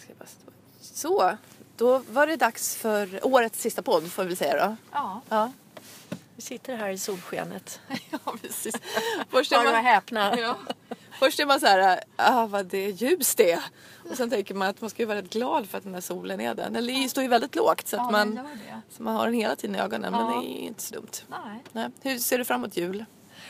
Så, då var det dags för årets sista podd, får vi säga då. Ja. Vi sitter här i solskenet. Ja, precis. Först är man häpna. Ja. Först är man så här, vad det är ljus det är. Och sen tänker man att man ska ju vara rätt glad för att den där solen är där. Den står ju väldigt lågt så att så man har den hela tiden i ögonen. Men det är ju inte så dumt. Nej. Hur ser du fram emot jul?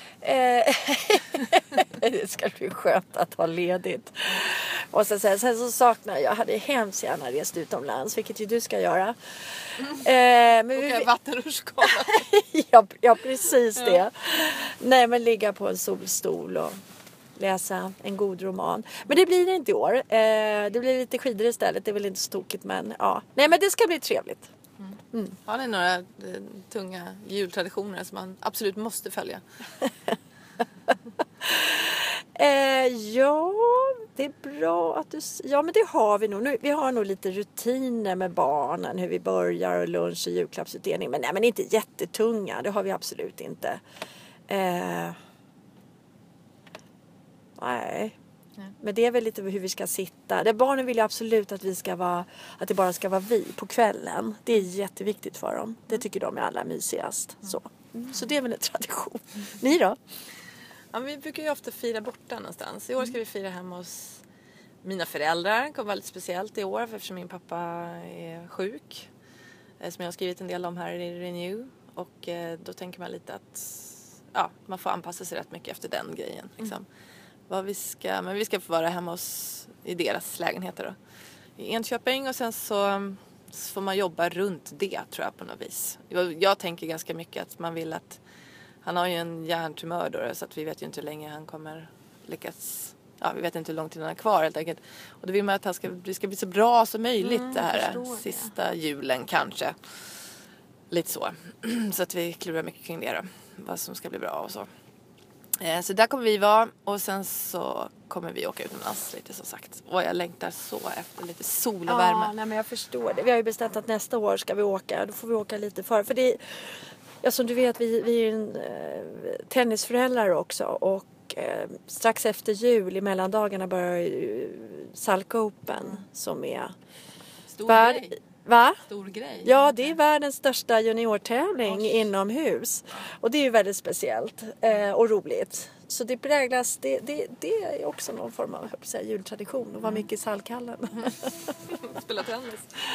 Det ska bli skönt att ha ledigt. Och sen så saknar jag hade hemskt gärna rest utomlands, vilket ju du ska göra. Och vattenrutschkana. ja, precis det. Nej, men ligga på en solstol och läsa en god roman. Men det blir det inte i år. Det blir lite skidor istället. Det är väl inte så tokigt, men ja. Nej, men det ska bli trevligt. Har ni några tunga jultraditioner som man absolut måste följa? Ja, det är bra att du... Ja, men det har vi nog. Vi har nog lite rutiner med barnen. Hur vi börjar och lunch och julklappsutdelning. Men inte jättetunga. Det har vi absolut inte. Nej. Men det är väl lite hur vi ska sitta. Barnen vill ju absolut att att det bara ska vara vi på kvällen. Det är jätteviktigt för dem. Det tycker de är allra mysigast. Så det är väl en tradition. Ni då? Ja, vi brukar ju ofta fira borta någonstans. I år ska vi fira hemma hos mina föräldrar. Det kommer vara lite speciellt i år eftersom min pappa är sjuk. Som jag har skrivit en del om här i Renew. Och då tänker man lite att man får anpassa sig rätt mycket efter den grejen. Liksom. Men vi ska få vara hemma i deras lägenheter då. I Enköping, och sen så får man jobba runt det, tror jag, på något vis. Jag tänker ganska mycket att man vill att han har ju en hjärntumör då, så att vi vet ju inte hur länge han kommer lyckas. Ja, vi vet inte hur lång tid han är kvar helt enkelt. Och då vill man att det ska bli så bra som möjligt det här sista julen kanske. Lite så. Så att vi klurar mycket kring det då. Vad som ska bli bra och så. Så där kommer vi vara, och sen så kommer vi åka utomlands lite, som sagt. Och jag längtar så efter lite sol och värme. Nej, men jag förstår det. Vi har ju bestämt att nästa år ska vi åka. Då får vi åka lite för det. Ja, som du vet, vi är en tennisföräldrar också. Och strax efter jul i mellandagarna börjar Salk Open som är stor grej. Va? Stor grej. Ja, det är världens största juniortävling inomhus. Och det är ju väldigt speciellt och roligt. Så det präglas, det är också någon form av jultradition. Och vara mycket i Salkhallen. Spela tennis.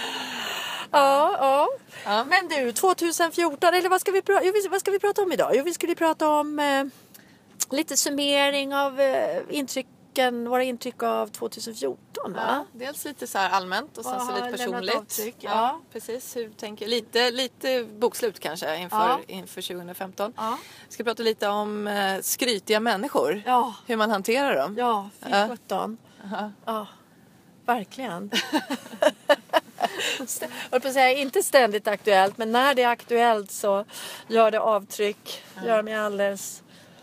Ja. Men du, 2014, eller vad ska vi prata om idag? Jo, vi skulle prata om lite summering av våra intryck av 2014, va? Ja, dels lite så här allmänt och sen så lite personligt. Ja, precis. Hur tänker lite bokslut kanske inför 2015. Ja. Vi ska prata lite om skrytiga människor. Ja. Hur man hanterar dem. Ja, 17. Ja, verkligen. Jag på säga, inte ständigt aktuellt, men när det är aktuellt så gör det avtryck. Gör mig alldeles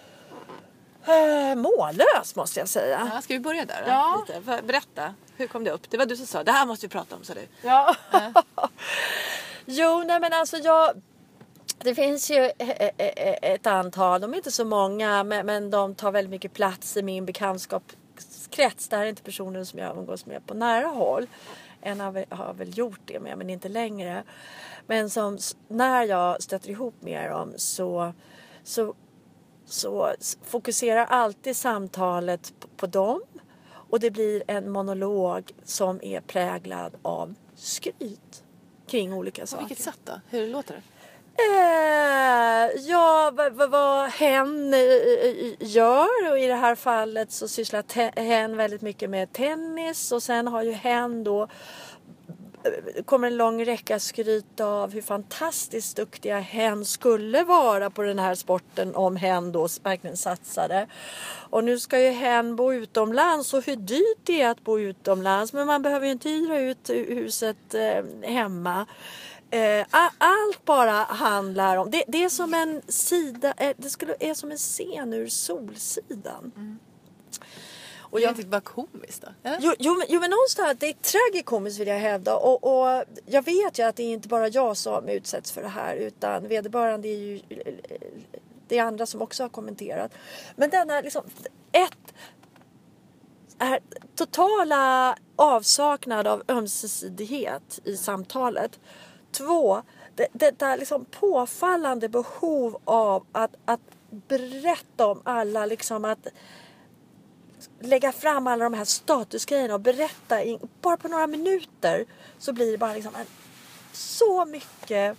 mållös, måste jag säga. Ja, ska vi börja där? Ja. Lite? Berätta, hur kom det upp? Det var du som sa, det här måste vi prata om, sa du. Ja. Jo, nej men alltså det finns ju ett antal, de är inte så många, men de tar väldigt mycket plats i min bekantskapskrets. Det här är inte personer som jag umgås med på nära håll. En har väl gjort det med, men inte längre. Men som när jag stöter ihop med dem så fokuserar alltid samtalet på dem. Och det blir en monolog som är präglad av skryt kring olika saker. På vilket sätt då? Hur låter det? Vad hen gör, och i det här fallet så sysslar hen väldigt mycket med tennis, och sen har ju hen då kommer en lång räcka skryt av hur fantastiskt duktiga hen skulle vara på den här sporten om hen då verkligen satsade. Och nu ska ju hen bo utomlands, och hur dyrt det är att bo utomlands, men man behöver ju inte hyra ut huset hemma. Allt bara handlar om det är som en sida, är som en scen ur Solsidan. Och det är inte bara komiskt då? Jo, men någonstans det är tragikomiskt, vill jag hävda, och jag vet ju att det är inte bara jag som utsätts för det här, utan vederbörande är ju det är andra som också har kommenterat. Men den här liksom totala avsaknad av ömsesidighet i samtalet. 2, det där liksom påfallande behov av att berätta om alla, liksom att lägga fram alla de här statusgrejerna och berätta bara på några minuter, så blir det bara liksom så mycket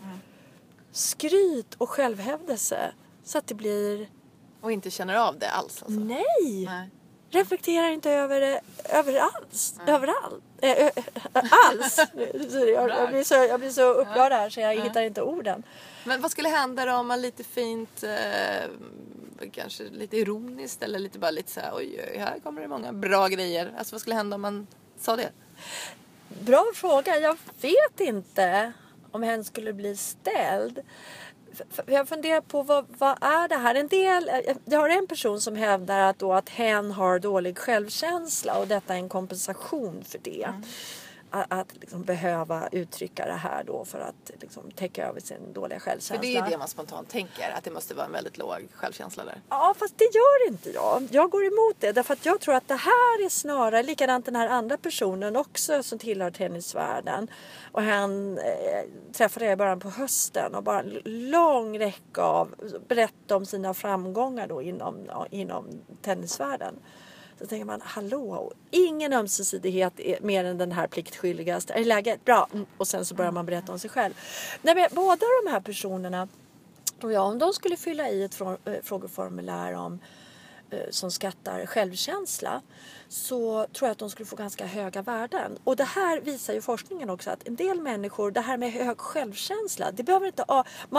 skryt och självhävdelse så att det blir... Och inte känner av det alls alltså. Nej. Reflekterar inte över det överallt. Alls. Jag blir så upprörd här så jag hittar inte orden. Men vad skulle hända då om man lite fint, kanske lite ironiskt eller lite bara lite så här, oj, här kommer det många bra grejer. Alltså vad skulle hända om man sa det? Bra fråga. Jag vet inte om hen skulle bli ställd. Jag funderar på vad är det här? Jag har en person som hävdar att hen har dålig självkänsla och detta är en kompensation för det. Att liksom behöva uttrycka det här då för att liksom täcka över sin dåliga självkänsla. För det är det man spontant tänker, att det måste vara en väldigt låg självkänsla där. Ja, fast det gör inte jag. Jag går emot det därför att jag tror att det här är snarare likadant den här andra personen också som tillhör tennisvärlden. Och han träffade jag i början på hösten och bara en lång räcka av berätta om sina framgångar då inom tennisvärlden. Så tänker man, hallå, ingen ömsesidighet är mer än den här pliktskyldigaste. Är läget bra? Och sen så börjar man berätta om sig själv. Nej, men båda de här personerna, tror jag, om de skulle fylla i ett frågeformulär som skattar självkänsla, så tror jag att de skulle få ganska höga värden. Och det här visar ju forskningen också, att en del människor, det här med hög självkänsla, det behöver inte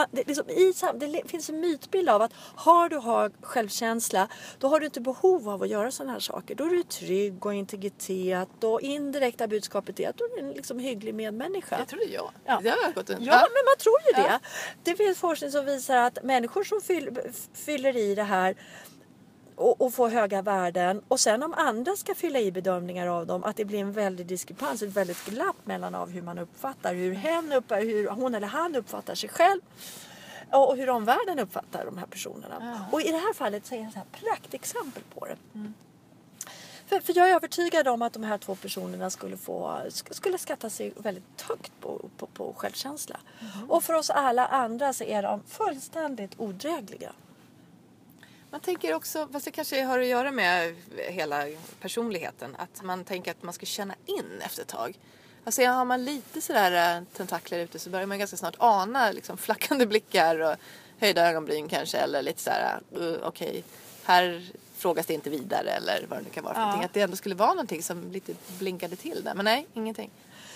det finns en mytbild av att har du hög självkänsla, då har du inte behov av att göra sådana här saker. Då är du trygg och integritet, och indirekta budskapet är att du är en liksom hygglig medmänniska. Jag tror det är jag. Ja. Det har jag gått men man tror ju det. Det finns forskning som visar att människor som fyller i det här och få höga värden, och sen om andra ska fylla i bedömningar av dem, att det blir en väldig diskrepans, ett väldigt glapp mellan av hur man uppfattar, hur hon eller han uppfattar sig själv och hur omvärlden uppfattar de här personerna. Och i det här fallet så är det ett praktexempel på det. För jag är övertygad om att de här två personerna skulle skatta sig väldigt högt på självkänsla. Och för oss alla andra så är de fullständigt odrägliga. Man tänker också, fast det kanske har att göra med hela personligheten, att man tänker att man ska känna in efter ett tag. Alltså har man lite sådär tentakler ute, så börjar man ganska snart ana liksom flackande blickar och höjda ögonbryn kanske, eller lite sådär, okej, här frågas det inte vidare, eller vad det nu kan vara för någonting. Att det ändå skulle vara någonting som lite blinkade till där, men nej, ingenting.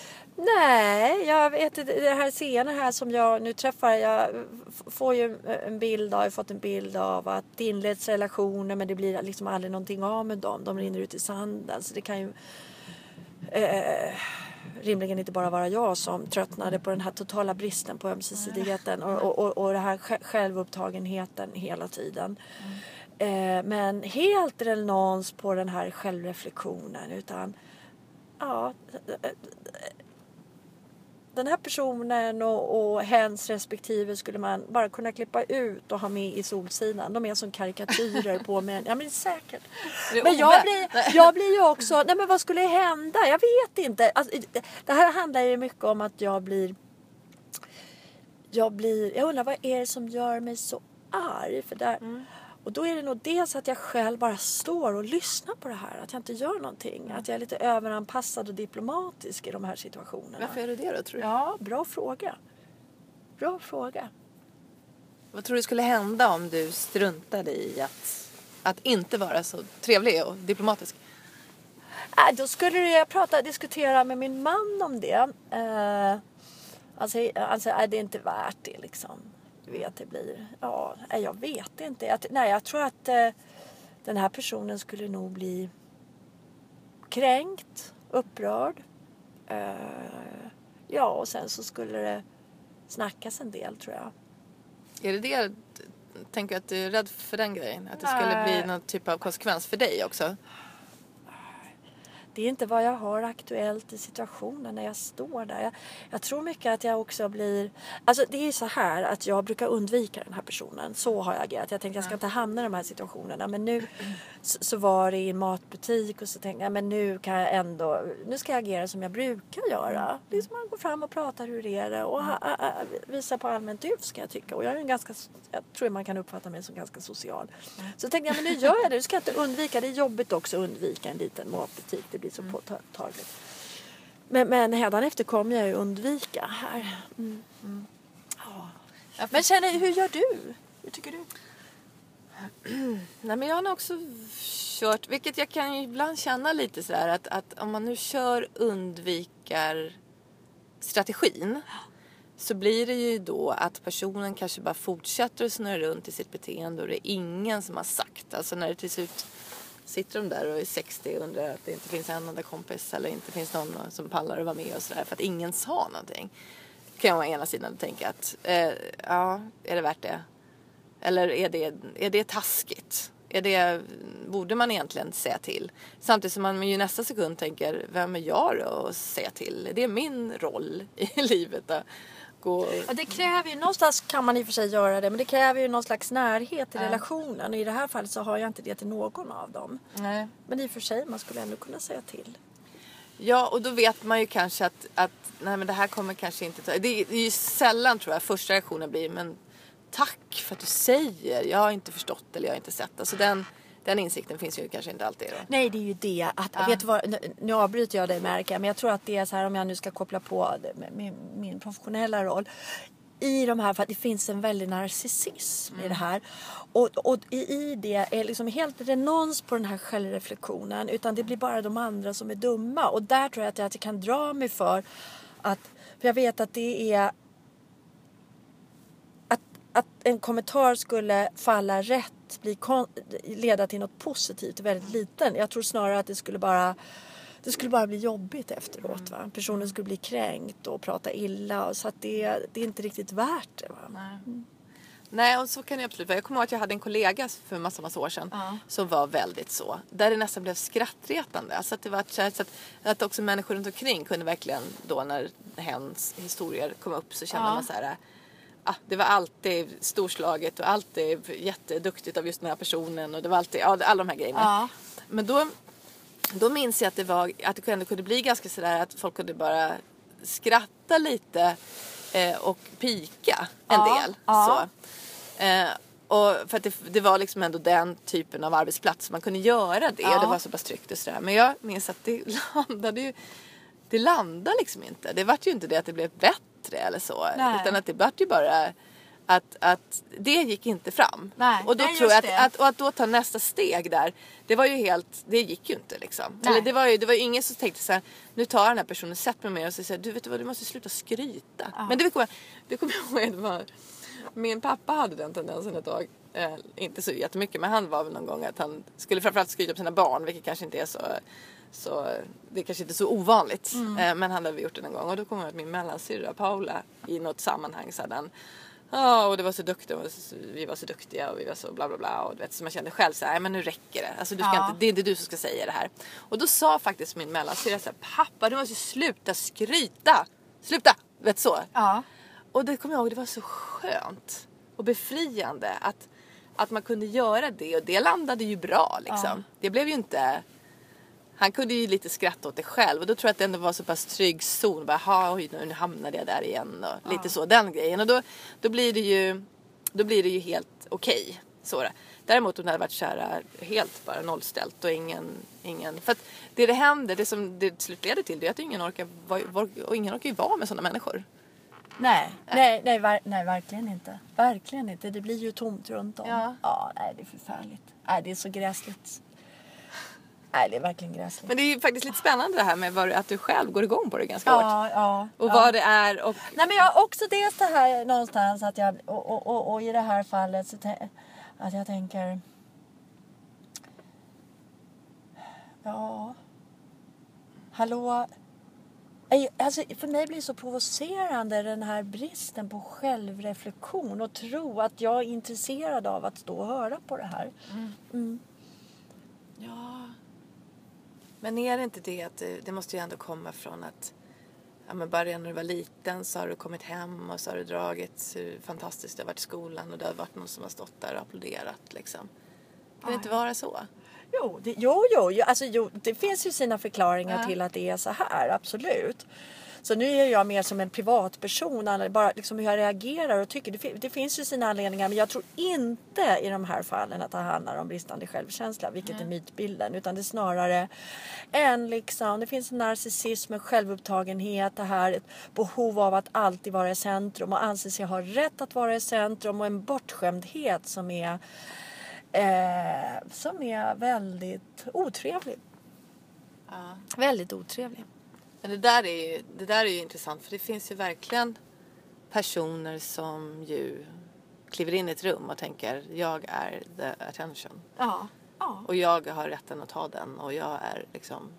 Nej, jag vet det här scenen här som jag nu träffar, jag får ju jag har fått en bild av att det inleds relationer, men det blir liksom aldrig någonting av med dem. De rinner ut i sanden, så det kan ju rimligen inte bara vara jag som tröttnade på den här totala bristen på ömsesidigheten och det här självupptagenheten hela tiden. Men helt renons på den här självreflektionen, utan den här personen och hens respektive skulle man bara kunna klippa ut och ha med i Solsidan. De är som karikatyrer på män. Ja, men det är säkert. Men jag blir ju också... Nej, men vad skulle hända? Jag vet inte. Alltså, det här handlar ju mycket om att jag undrar vad är det som gör mig så arg? För där... Och då är det nog dels att jag själv bara står och lyssnar på det här. Att jag inte gör någonting. Att jag är lite överanpassad och diplomatisk i de här situationerna. Varför är du det då, tror du? Ja, bra fråga. Vad tror du skulle hända om du struntade i att inte vara så trevlig och diplomatisk? Då skulle jag diskutera med min man om det. Alltså är det inte värt det liksom. Vet det blir. Ja, jag vet inte. Jag tror att den här personen skulle nog bli kränkt, upprörd. Och sen så skulle det snackas en del, tror jag. Är det? Tänker du att du är rädd för den grejen? Att det skulle bli någon typ av konsekvens för dig också? Det är inte vad jag har aktuellt i situationen när jag står där. Jag tror mycket att jag också blir... Alltså det är så här att jag brukar undvika den här personen. Så har jag agerat. Jag tänkte jag ska inte hamna i de här situationerna. Men nu så var det i en matbutik och så tänkte jag men nu kan jag ändå... Nu ska jag agera som jag brukar göra. Det är som man går fram och pratar hur det är och visar på allmänt hyfs kan jag tycka. Och jag är jag tror man kan uppfatta mig som ganska social. Så tänkte jag men nu gör jag det. Du ska inte undvika. Det är jobbigt också att undvika en liten matbutik. Det blir så påtagligt. Men hädanefter kommer jag ju undvika här. Ja. Men hur gör du? Hur tycker du? Nej, men jag har nog också kört, vilket jag kan ju ibland känna lite sådär att om man nu kör undvikar strategin så blir det ju då att personen kanske bara fortsätter att snurra runt i sitt beteende och det är ingen som har sagt. Alltså när det till slut sitter de där och är 60 och undrar att det inte finns en enda kompis eller inte finns någon som pallar att vara med och sådär för att ingen sa någonting. Kan jag å ena sidan tänka att ja, är det värt det? Eller är det taskigt? Borde man egentligen säga till? Samtidigt som man ju nästa sekund tänker, vem är jag då att säga till? Det är min roll i livet att gå... Ja, det kräver ju, någonstans kan man i och för sig göra det, men det kräver ju någon slags närhet i relationen. Och i det här fallet så har jag inte det till någon av dem. Nej. Men i och för sig, man skulle ändå kunna säga till. Ja, och då vet man ju kanske att nej men det här kommer kanske inte ta... Det är ju sällan tror jag första reaktionen blir, men tack för att du säger. Jag har inte förstått eller jag har inte sett. Alltså den insikten finns ju kanske inte alltid då. Nej, det är ju det. Vet du vad, nu avbryter jag dig märker, men jag tror att det är så här om jag nu ska koppla på min professionella roll. I de här, för att det finns en väldig narcissism i det här. Och i det är liksom helt renons på den här självreflektionen. Utan det blir bara de andra som är dumma. Och där tror jag att jag kan dra mig för jag vet att det är... Att en kommentar skulle falla rätt, leda till något positivt väldigt liten. Jag tror snarare att det skulle bara bli jobbigt efteråt. Va? Personen skulle bli kränkt och prata illa. Så att det är inte riktigt värt det. Va? Nej, och så kan det absolut vara. Jag kommer ihåg att jag hade en kollega för massa år sedan som var väldigt så. Där det nästan blev skrattretande. Alltså att det var så att också människor runt omkring kunde verkligen då när hens historier kom upp så kände man så här... det var alltid storslaget och alltid jätteduktigt av just den här personen och det var alltid alla de här grejerna. Men då minns jag att det kunde bli ganska sådär att folk kunde bara skratta lite och pika en del. Så. Och för att det var liksom ändå den typen av arbetsplats man kunde göra det och det var så pass tryggt och sådär. Men jag minns att det landade liksom inte. Det var ju inte det att det blev bättre eller så. Nej. Utan att det var ju bara att det gick inte fram. Nej. Och då tror jag att då ta nästa steg där. Det var ju det gick ju inte liksom. Eller det var ju ingen som tänkte så här, nu tar den här personen sätt med mig och säger du vet vad, du måste sluta skryta. Men det kommer jag ihåg min pappa hade den tendensen ett tag. Inte så jättemycket, men han var väl någon gång att han skulle framförallt skryta på sina barn, vilket kanske inte är så det är kanske inte så ovanligt. Men han hade gjort det en gång. Och då kom jag att min mellansyrra Paula i något sammanhang så den och det var så duktigt och vi var så duktiga och vi var så bla bla bla och du vet, så man kände själv så här, men nu räcker det. Alltså du ska inte, det är inte du som ska säga det här. Och då sa faktiskt min mellansyrra så här, pappa du måste sluta skryta. Sluta, vet så. Och det kommer jag ihåg, det var så skönt och befriande att man kunde göra det och det landade ju bra liksom. Det blev ju inte... Han kunde ju lite skratta åt det själv och då tror jag att det ändå var så pass trygg zon. Bara, oj, nu hamnade jag där igen och lite så, den grejen. Och då blir det ju helt okej. Så. Däremot om det hade varit så här helt bara nollställt och ingen... För att det händer, det som det slutleder till det är att ingen orkar ju vara med sådana människor. Nej, verkligen inte. Verkligen inte. Det blir ju tomt runt om. Nej, det är förfärligt. Nej, det är så gräsligt. Nej, det är verkligen gräsligt. Men det är ju faktiskt lite spännande det här med att du själv går igång på det ganska hårt. Och vad det är. Och... Nej, men jag har också det här någonstans att jag... Och i det här fallet så att jag tänker... Hallå... Alltså, för mig blir det så provocerande den här bristen på självreflektion och tro att jag är intresserad av att stå och höra på det här. Ja. Men är det inte det att det måste ju ändå komma från att men bara när du var liten så har du kommit hem och så har du dragit hur fantastiskt det har varit i skolan och det har varit någon som har stått där och applåderat liksom. Kan det inte vara så? Jo, det finns ju sina förklaringar till att det är så här, absolut. Så nu är jag mer som en privatperson, bara liksom hur jag reagerar och tycker. Det finns ju sina anledningar, men jag tror inte i de här fallen att det handlar om bristande självkänsla, vilket är mytbilden. Utan det är snarare det finns en narcissism, en självupptagenhet, det här ett behov av att alltid vara i centrum och anse sig ha rätt att vara i centrum och en bortskämdhet som är väldigt otrevlig. Ja. Väldigt otrevlig. Men det där är ju intressant, för det finns ju verkligen personer som ju kliver in i ett rum och tänker jag är the attention. Ja. Och jag har rätten att ta den och jag är liksom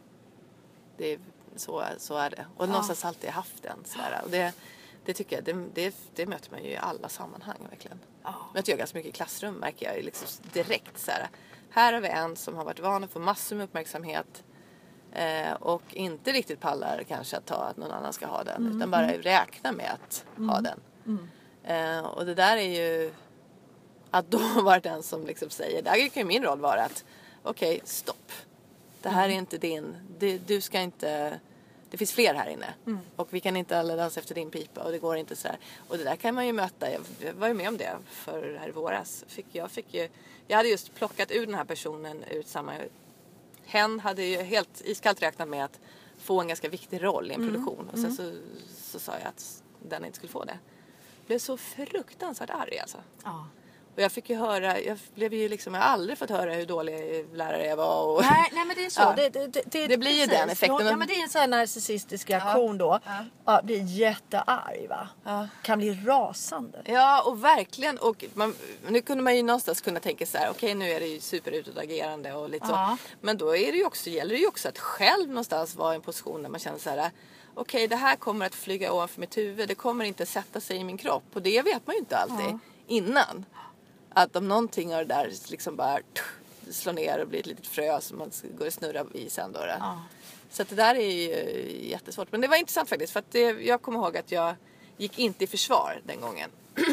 så är det. Och någonstans alltid haft den sådär. Och det tycker jag, det möter man ju i alla sammanhang verkligen. Ja. Möter jag ganska mycket i klassrum, märker jag liksom direkt så här har vi en som har varit van att få massor med uppmärksamhet och inte riktigt pallar kanske att någon annan ska ha den, utan bara räkna med att ha den. Och det där är ju att då var den som liksom säger, där kan ju min roll vara att okej, stopp. Det här är inte din, du ska inte, det finns fler här inne. Och vi kan inte alla dansa efter din pipa och det går inte så här. Och det där kan man ju möta, jag var ju med om det för här i våras. Jag hade just plockat ur den här personen ut hen hade ju helt iskallt räknat med att få en ganska viktig roll i en produktion. Och sen så sa jag att den inte skulle få det. Jag blev så fruktansvärt arg alltså. Ja. Och jag fick ju höra, jag har aldrig fått höra hur dålig lärare jag var. Och, Nej men det är så. Ja. Det blir ju den effekten. Ja men det är en sån här narcissistisk reaktion då. Ja, blir jättearg va. Ja. Kan bli rasande. Ja och verkligen. Och nu kunde man ju någonstans kunna tänka så här, okej, nu är det ju superutåtagerande och lite så. Men då är det ju också, gäller det ju också att själv någonstans vara i en position där man känner så här, okej, det här kommer att flyga ovanför mitt huvud. Det kommer inte sätta sig i min kropp. Och det vet man ju inte alltid innan. Att om någonting av det där liksom bara slår ner och blir ett litet frö som man går och snurra i sen då. Så att det där är ju jättesvårt. Men det var intressant faktiskt, för att jag kommer ihåg att jag gick inte i försvar den gången.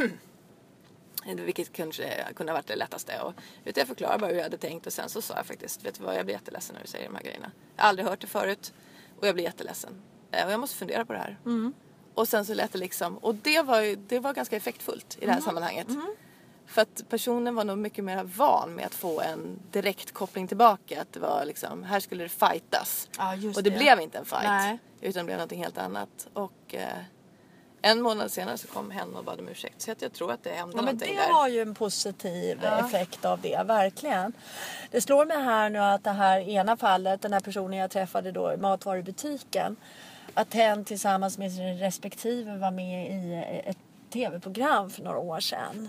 Vilket kunde ha varit det lättaste. Och jag förklarade bara hur jag hade tänkt och sen så sa jag faktiskt, vet du vad, jag blir jätteledsen när du säger de här grejerna. Jag har aldrig hört det förut och jag blir jätteledsen. Och jag måste fundera på det här. Och sen så lät det liksom, och det var ganska effektfullt i det här sammanhanget. För att personen var nog mycket mer van med att få en direkt koppling tillbaka. Att det var liksom, här skulle det fightas. Ja, just och det blev inte en fight. Nej. Utan det blev något helt annat. Och en månad senare så kom hen och bad om ursäkt. Så jag tror att det hände någonting där. Det var ju en positiv effekt av det, verkligen. Det slår mig här nu att det här ena fallet, den här personen jag träffade då i matvarubutiken. Att hen tillsammans med sin respektive var med i ett tv-program för några år sedan.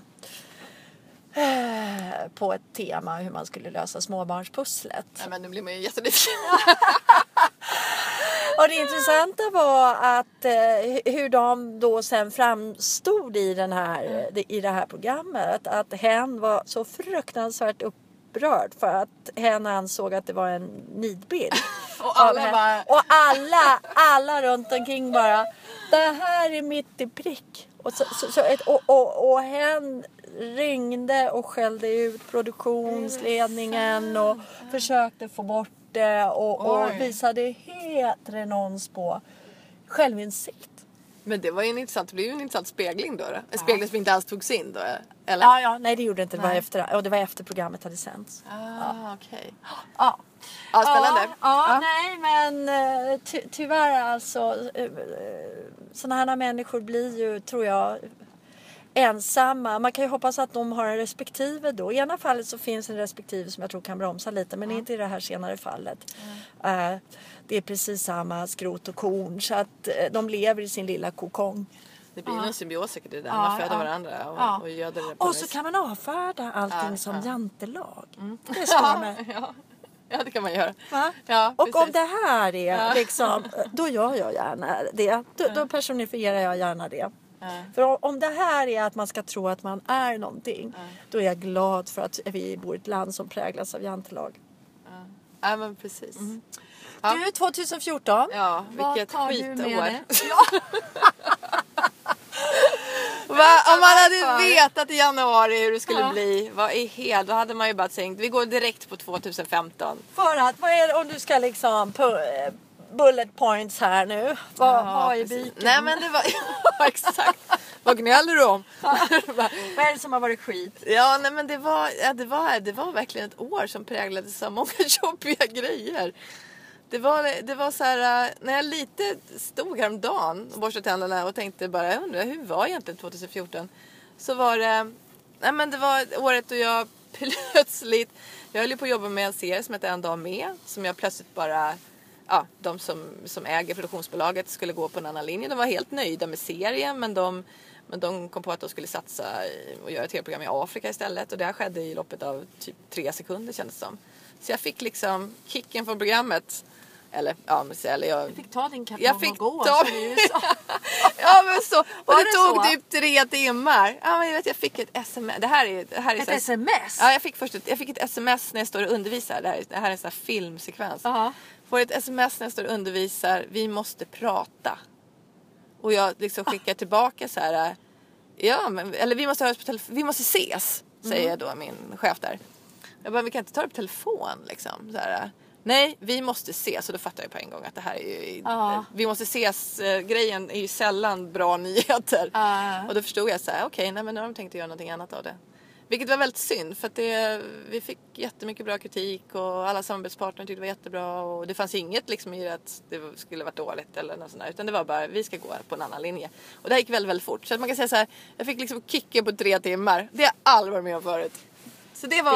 På ett tema hur man skulle lösa småbarnspusslet. Nej, men nu blir man ju jättenyfiken. Och det intressanta var att hur de då sen framstod i det här programmet. Att hen var så fruktansvärt upprörd för att hen ansåg att det var en nidbild. Och alla runt omkring bara, det här är mitt i prick. Och hen ringde och skällde ut produktionsledningen och försökte få bort det och visade helt renons på självinsikt. Men det var ju det blev ju en intressant spegling då. En spegling som inte alls togs in då, eller? Ja, nej det gjorde det inte. Det var efter programmet hade sänts. Okej. Ja. Ja, spännande. Nej men tyvärr alltså sådana här människor blir ju, tror jag, ensamma. Man kan ju hoppas att de har en respektive då. I ena fallet så finns en respektive som jag tror kan bromsa lite, men inte i det här senare fallet. Det är precis samma skrot och korn, så att de lever i sin lilla kokong. Det blir en symbios säkert i det. Man föder varandra och göder det på och så kan man avfärda allting som jantelag. Det slår mig. Ja, det kan man göra. Ja, och om det här är liksom, då gör jag gärna det. Då personifierar jag gärna det. För om det här är att man ska tro att man är någonting, då är jag glad för att vi bor i ett land som präglas av jantelag. Ja, men precis. Ja. Du, 2014. Ja, vilket tar du skitår. med dig? Ja. Om man hade vetat i januari hur det skulle bli, då hade man ju bara tänkt, vi går direkt på 2015. För att, vad är det om du ska liksom bullet points här nu? Vad är byken? Nej men det var, ja, exakt. Vad gnäller du om? Vad är det som har varit skit? Ja, nej men det var verkligen ett år som präglades av många jobbiga grejer. Det var så här, när jag lite stod häromdagen och borstade tänderna och tänkte bara, jag undrar hur var egentligen 2014? Så var det var året då jag plötsligt, jag höll ju på att jobba med en serie som heter En dag med, som jag plötsligt bara, de som äger produktionsbolaget skulle gå på en annan linje. De var helt nöjda med serien, men de kom på att de skulle satsa och göra ett tv-program i Afrika istället, och det här skedde i loppet av typ 3 sekunder kändes det som. Så jag fick liksom kicken från programmet. Du fick ta din katt och gå. Ja, men så. Och det tog typ 3 timmar. Ja, men jag fick ett sms. Det här är ett sms? Ja, jag fick ett sms när jag står och undervisar. Det här är en sån här filmsekvens. Får ett sms när jag står och undervisar. Vi måste prata. Och jag liksom skickar tillbaka så här. Eller vi måste höras på telefon. Vi måste ses, säger då min chef där. Jag bara, vi kan inte ta det på telefon liksom. Så här. Nej, vi måste ses. Och då fattar jag på en gång att det här är ju... Vi måste ses. Grejen är ju sällan bra nyheter. Och då förstod jag så här, okej, nej men nu har de tänkt göra någonting annat av det. Vilket var väldigt synd, för att vi fick jättemycket bra kritik och alla samarbetspartner tyckte det var jättebra. Och det fanns inget liksom i att det skulle varit dåligt eller något sånt där. Utan det var bara, vi ska gå på en annan linje. Och det här gick väldigt, väldigt fort. Så att man kan säga så här, jag fick liksom kicken på 3 timmar. Det har jag aldrig varit med om förut. Så det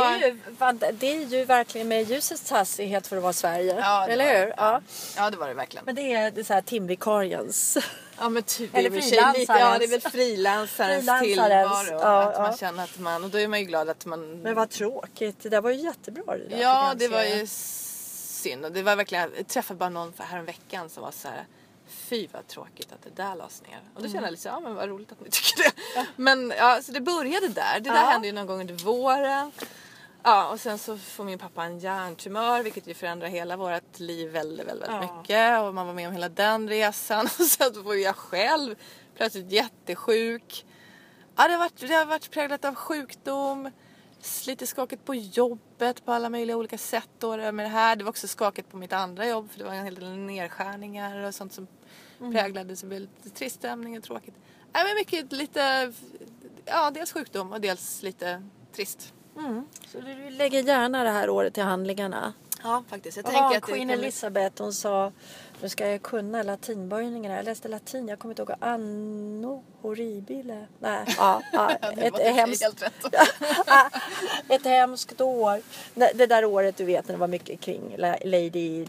är ju verkligen med ljusets hastighet för att vara Sverige. Ja, eller hur? Ja, det var det verkligen. Men det är så här timvikariens. Ja, men typ. Eller frilansarens. Ja, det är väl frilansarens tillvaro. Att man känner att man... Och då är man ju glad att man... Men vad tråkigt. Det där var ju jättebra. Ja, det var ju synd. Och det var verkligen... Jag träffade bara någon här en veckan som var så här... Fy vad tråkigt att det där lades ner. Och då kände jag lite men vad roligt att ni tycker det. Ja. Men så det började där. Det där hände ju någon gång under våren. Ja, och sen så får min pappa en hjärntumör, vilket ju förändrar hela vårt liv väldigt, väldigt, väldigt mycket. Och man var med om hela den resan. Och sen så var jag själv plötsligt jättesjuk. Ja, det har varit präglat av sjukdom. Lite skakigt på jobbet på alla möjliga olika sätt då med det här. Det var också skakigt på mitt andra jobb, för det var en hel del nedskärningar och sånt som präglade, så blev lite trist stämning och tråkigt. Nej, men mycket lite, dels sjukdom och dels lite trist. Så du lägger gärna det här året till handlingarna? Ja, faktiskt. Jag tänker att Queen Elizabeth, hon sa, nu ska jag kunna latinböjningarna. Jag läste latin, jag kommer inte ihåg. Anno horribile. Nej, ett hemskt år. Det där året, du vet, när det var mycket kring Lady Di.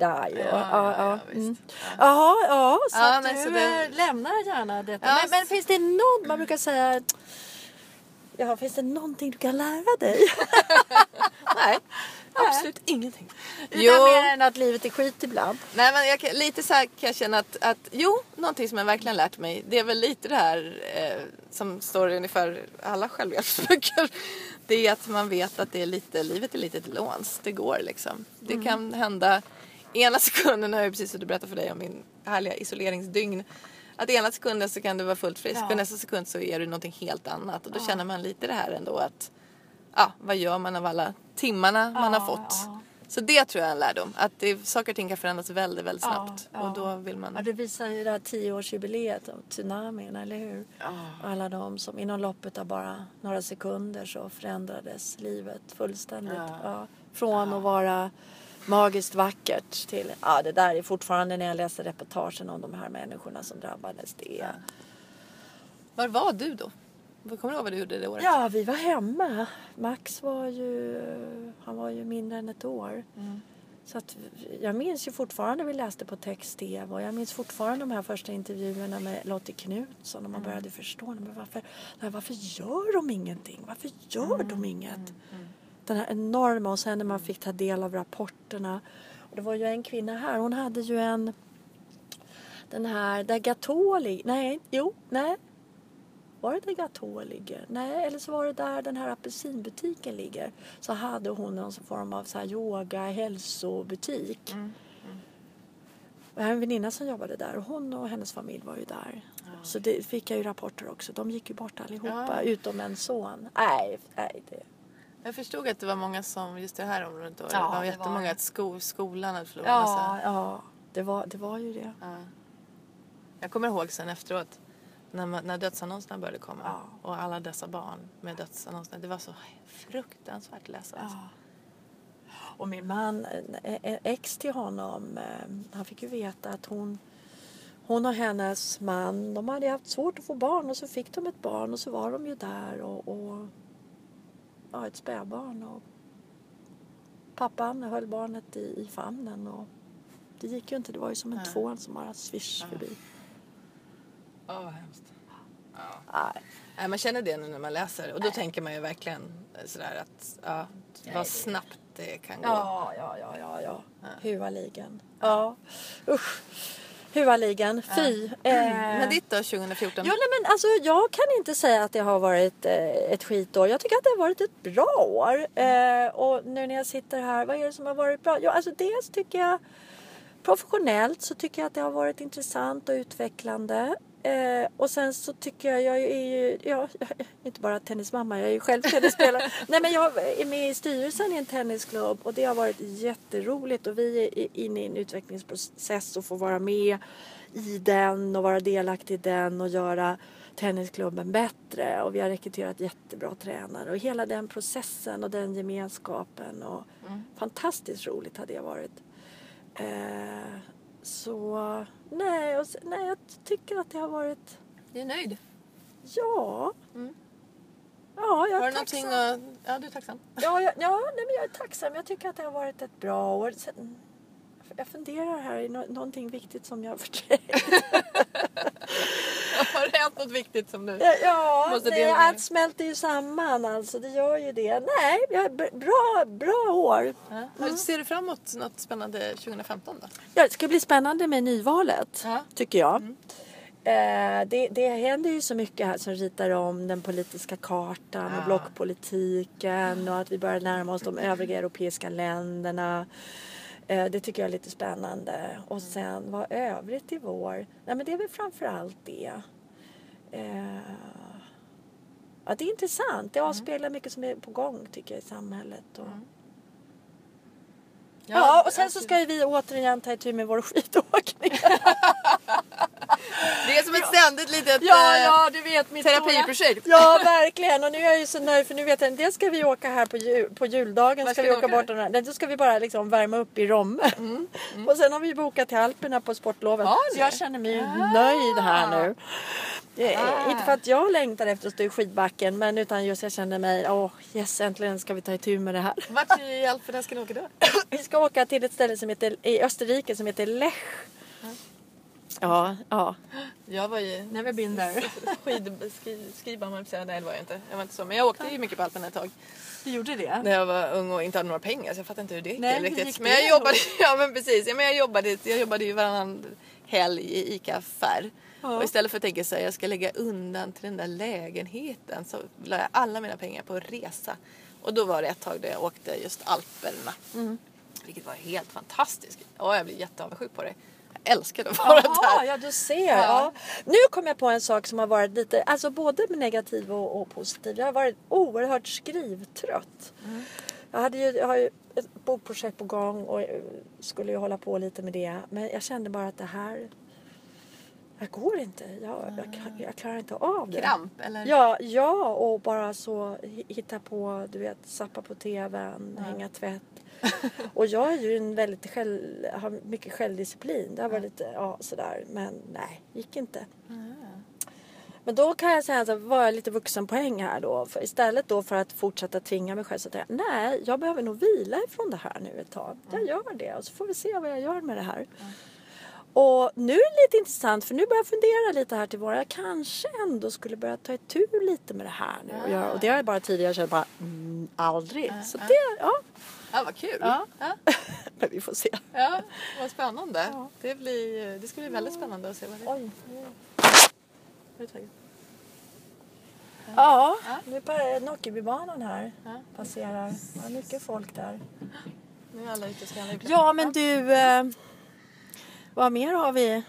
Lämnar gärna detta. Ja, men finns det någon, man brukar säga... Ja, finns det någonting du kan lära dig? Nej, absolut ingenting. Mer än att livet är skit ibland. Nej, men lite så här kan jag känna att någonting som jag verkligen lärt mig, det är väl lite det här som står i ungefär alla självhjälpsböcker. Det är att man vet att livet är lite ett låns. Det går liksom. Det kan hända ena sekunden, när jag precis berättat för dig om min härliga isoleringsdygn. Att ena sekunden så kan du vara fullt frisk och nästa sekund så är det någonting helt annat. Och då känner man lite det här ändå att vad gör man av alla timmarna man har fått. Så det tror jag är en lärdom. Att saker och ting kan förändras väldigt, väldigt snabbt. Och då vill man... Ja, det visar ju det här 10-årsjubileet av tsunamin, eller hur? Alla de som inom loppet av bara några sekunder så förändrades livet fullständigt. Från att vara... magiskt vackert till, det där är fortfarande när jag läser reportagen om de här människorna som drabbades. Var var du då? Kommer du ihåg vad du gjorde det året? Ja, vi var hemma. Max var ju mindre än ett år. Så att jag minns ju fortfarande, vi läste på text-tv, och jag minns fortfarande de här första intervjuerna med Lottie Knutsson, och man började förstå, men varför gör de ingenting? Varför gör de inget? Den här enorma, och sen när man fick ta del av rapporterna. Och det var ju en kvinna här, hon hade ju den här Dagatoli. var det där Gatå ligger? Nej, eller så var det där den här apelsinbutiken ligger. Så hade hon någon form av så här yoga, hälsobutik. Jag har en väninna som jobbade där och hon och hennes familj var ju där. Så det fick jag ju rapporter också. De gick ju bort allihopa utom en son. Nej, det... Jag förstod att det var många som just det här området då. Ja, det var jättemånga att skolan hade förlorat massa. Ja, det var ju det. Ja. Jag kommer ihåg sen efteråt när dödsannonserna började komma. Ja. Och alla dessa barn med dödsannonserna. Det var så fruktansvärt att läsa. Alltså. Och min man, ex till honom, han fick ju veta att hon och hennes man, de hade haft svårt att få barn och så fick de ett barn och så var de ju där och ett spädbarn och pappan höll barnet i famnen och det gick ju inte, det var ju som en tvål som bara svisch förbi. Vad hemskt. Nej, man känner det nu när man läser och då tänker man ju verkligen sådär att vad snabbt det kan gå. Ja. Huvaligen. Ja. Usch. Huvaligen. Fy. Men ditt då 2014? Ja, men alltså jag kan inte säga att det har varit ett skitår. Jag tycker att det har varit ett bra år. Och nu när jag sitter här, vad är det som har varit bra? Ja, alltså dels tycker jag professionellt så tycker jag att det har varit intressant och utvecklande. Och sen så tycker jag är ju, inte bara tennismamma, jag är ju själv tennisspelare. Nej, men jag är med i styrelsen i en tennisklubb och det har varit jätteroligt och vi är inne i en utvecklingsprocess och får vara med i den och vara delaktig i den och göra tennisklubben bättre och vi har rekryterat jättebra tränare och hela den processen och den gemenskapen och fantastiskt roligt har det varit. Så nej, jag tycker att det har varit... Du är nöjd? Ja. Ja, jag är har du tacksam. Ja, du är tacksam. Ja, nej, men jag är tacksam. Jag tycker att det har varit ett bra år. Sen, jag funderar här i någonting viktigt som jag har förträngt. Har det hänt något viktigt som du måste nej, dela med? allt smälter ju samman alltså. Det gör ju det. Nej, bra år. Ja. Ser du fram emot något spännande 2015 då? Ja, det ska bli spännande med nyvalet, tycker jag. Det händer ju så mycket här som ritar om den politiska kartan och blockpolitiken och att vi börjar närma oss de övriga europeiska länderna. Det tycker jag är lite spännande. Och sen vad övrigt i vår? Nej, men det är väl framförallt det. Ja, det är intressant. Det avspeglar mycket som är på gång tycker jag i samhället. Och... Ja, och sen så ska vi återigen ta itu med vår skidåkning. Det är som ett ständigt litet du vet, mitt terapiprojekt. Ja, verkligen. Och nu är jag ju så nöjd för nu vet jag, dels ska vi åka här på juldagen. Ska vi åka bort den här. Då ska vi bara liksom värma upp i Romme. Och sen har vi bokat till Alperna på sportloven. Så jag känner mig nöjd här nu. Inte för att jag längtar efter att stå i skidbacken, men utan just jag känner mig, äntligen ska vi ta itu med det här. Vart i Alperna ska ni åka då? Vi ska åka till ett ställe som heter, i Österrike som heter Lech. Ja. Jag var ju Never been there. skidbana, nej det var jag inte. Jag var inte så, men jag åkte ju mycket på Alperna ett tag. Du gjorde det? När jag var ung och inte hade några pengar så jag fattar inte hur det gick riktigt. Men jag jobbade, men precis. Jag jobbade ju varannan helg i ICA-affär. Och istället för att tänka så här, jag ska lägga undan till den där lägenheten så la jag alla mina pengar på resa. Och då var det ett tag där jag åkte just Alperna. Vilket var helt fantastiskt. Och jag blev jätteavundsjuk på det. Jag älskade att vara där. Ja, du ser. Ja. Nu kom jag på en sak som har varit lite, alltså både negativ och positiv. Jag har varit oerhört skrivtrött. Jag har ju ett bokprojekt på gång och skulle ju hålla på lite med det. Men jag kände bara att det här går inte. Jag klarar inte av det. Kramp, eller? Ja, och bara så hitta på, du vet, sappa på tvn, hänga tvätt. Och jag är ju har mycket självdisciplin. Det har varit lite, sådär. Men nej, gick inte. Men då kan jag säga att var jag lite vuxenpoäng här då. För istället då för att fortsätta tvinga mig själv så att nej, jag behöver nog vila ifrån det här nu ett tag. Jag gör det och så får vi se vad jag gör med det här. Och nu är det lite intressant för nu börjar jag fundera lite här till våra. Jag kanske ändå skulle börja ta itu lite med det här nu. Och det har jag bara tidigare känt bara aldrig. Så det, Ja, vad kul. Ja. Men vi får se. Ja, vad spännande. Ja. Det ska bli väldigt spännande att se vad det är. Oj. Är du taggad? Ja, nu är Nockebybanan här. Ja. Passerar. Det är mycket folk där. Nu är alla ute och ska handla. Ja, men du... vad mer har vi?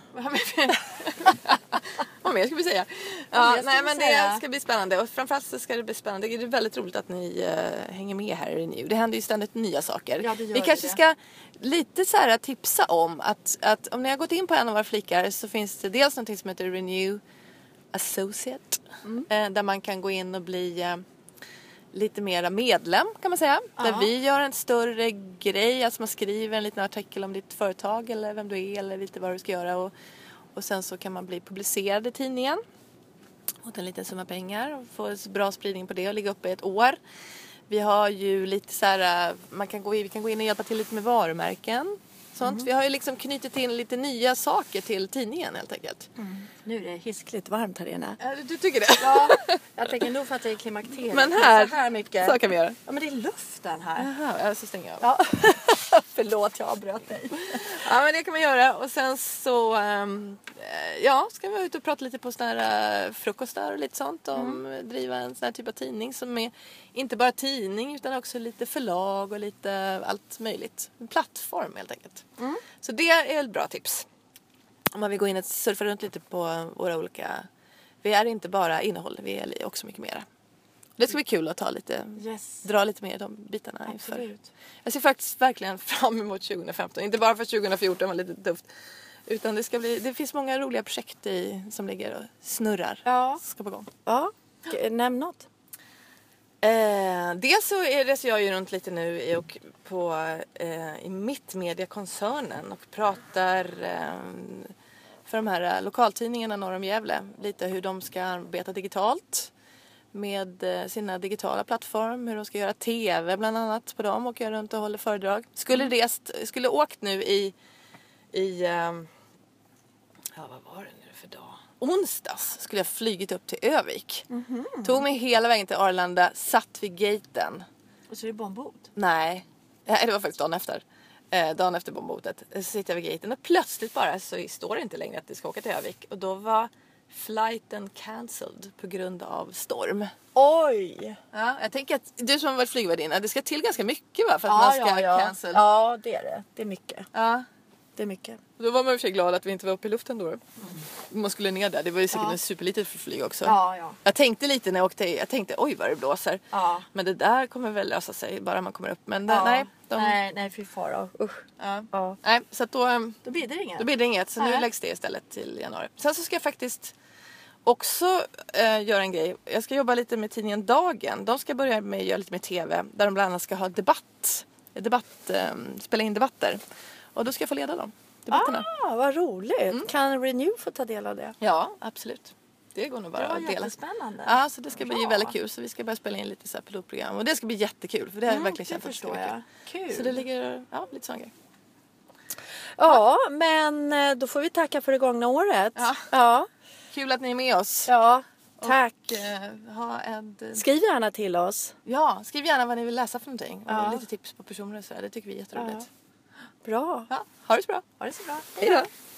Vad mer ska vi säga? Ja, nej, men det ska bli spännande. Och framförallt så ska det bli spännande. Det är väldigt roligt att ni hänger med här i Renew. Det händer ju ständigt nya saker. Ja, det gör vi kanske det. ska lite så här tipsa om att om ni har gått in på en av våra flikar så finns det dels någonting som heter Renew Associate. Där man kan gå in och bli lite mera medlem kan man säga. Där vi gör en större grej. Alltså man skriver en liten artikel om ditt företag eller vem du är eller lite vad du ska göra. Och sen så kan man bli publicerad i tidningen. Mot en liten summa pengar. Och få bra spridning på det och ligga uppe i ett år. Vi har ju lite så här. Vi kan gå in och hjälpa till lite med varumärken. Sånt. Vi har ju liksom knutit in lite nya saker till tidningen helt enkelt. Nu är det hiskligt varmt här inne. Du tycker det? Ja, jag tänker nog för att det är klimakteriet. Men Så här mycket. så kan vi göra. Ja, men det är luften här. Jaha, så stänger jag av. Ja. Förlåt, jag avbröt dig. Ja, men det kan man göra. Och sen så ska vi ut och prata lite på sådana här frukostar och lite sånt. Om driva en sån här typ av tidning som är inte bara tidning utan också lite förlag och lite allt möjligt. En plattform helt enkelt. Så det är ett bra tips. Om man vill gå in och surfa runt lite på våra olika... Vi är inte bara innehåll, vi är också mycket mera. Det ska bli kul att dra lite mer i de bitarna inför. Absolut. Jag ser faktiskt verkligen fram emot 2015. Inte bara för 2014 var lite tufft. Utan det finns många roliga projekt som ligger och snurrar. Ja. Ska på gång. Ja, nämn något. Dels så reser jag ju runt lite nu i Mittmedia-koncernen och pratar för de här lokaltidningarna norr om Gävle. Lite hur de ska arbeta digitalt med sina digitala plattform, hur de ska göra tv bland annat på dem och göra runt och hålla föredrag. Skulle åkt nu vad var det nu för dag? Onsdags skulle jag flygit upp till Övik. Tog mig hela vägen till Arlanda, satt vid gaten. Och så är det bombhot. Nej, det var faktiskt dagen efter. Dagen efter bombhotet. Så sitter jag vid gaten och plötsligt bara så står det inte längre att det ska åka till Övik. Och då var flighten cancelled på grund av storm. Oj! Ja, jag tänker att du som har varit flygvärdinna, det ska till ganska mycket va? För att man ska cancel. Ja, det är det. Det är mycket. Ja. Det är mycket. Då var man ju för sig glad att vi inte var uppe i luften då. Man skulle ner där. Det var ju säkert en superlitet flyg också. Ja. Jag tänkte lite när jag åkte. Jag tänkte oj vad det blåser. Ja. Men det där kommer väl lösa sig bara man kommer upp. Men nej, fy fara. Usch. Ja. Nej, så att då blir det inget. Då blir det inget. Så nu läggs det istället till januari. Sen så ska jag faktiskt också göra en grej. Jag ska jobba lite med tidningen Dagen. De ska börja med att göra lite med tv. Där de bland annat ska ha spela in debatter. Och då ska jag få leda dem. Debatterna. Vad roligt. Kan Renew få ta del av det? Ja, absolut. Det går nog bara att dela. Jättespännande. Ja, så det ska bli väldigt kul. Så vi ska börja spela in lite så här pilotprogram. Och det ska bli jättekul. För det har jag verkligen känt att det ska vara kul. Så det ligger lite sån grej. Ja, men då får vi tacka för det gångna året. Ja. Kul att ni är med oss. Ja, tack. Och, skriv gärna till oss. Ja, skriv gärna vad ni vill läsa för någonting. Och lite tips på personer och så. Det tycker vi är jätteroligt. Bra. Ja, ha det så bra. Ha det så bra. Hej då.